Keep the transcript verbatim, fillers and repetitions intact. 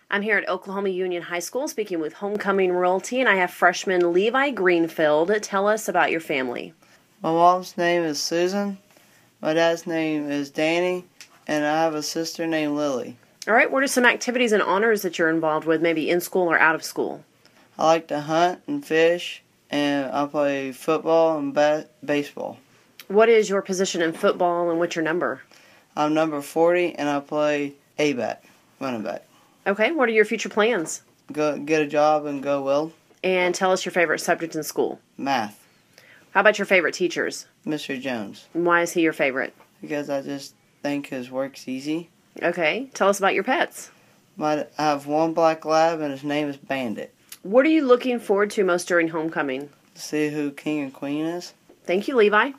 I'm here at Oklahoma Union High School speaking with Homecoming Royalty, and I have freshman Levi Greenfield. Tell us about your family. My mom's name is Susan, my dad's name is Danny, and I have a sister named Lily. All right, what are some activities and honors that you're involved with, maybe in school or out of school? I like to hunt and fish, and I play football and ba- baseball. What is your position in football and what's your number? I'm number forty, and I play A-back, running back. Okay, what are your future plans? Go get a job and go weld. And tell us your favorite subject in school. Math. How about your favorite teachers? Mister Jones. And why is he your favorite? Because I just think his work's easy. Okay, tell us about your pets. My, I have one black lab, and his name is Bandit. What are you looking forward to most during homecoming? To see who King and Queen is. Thank you, Levi.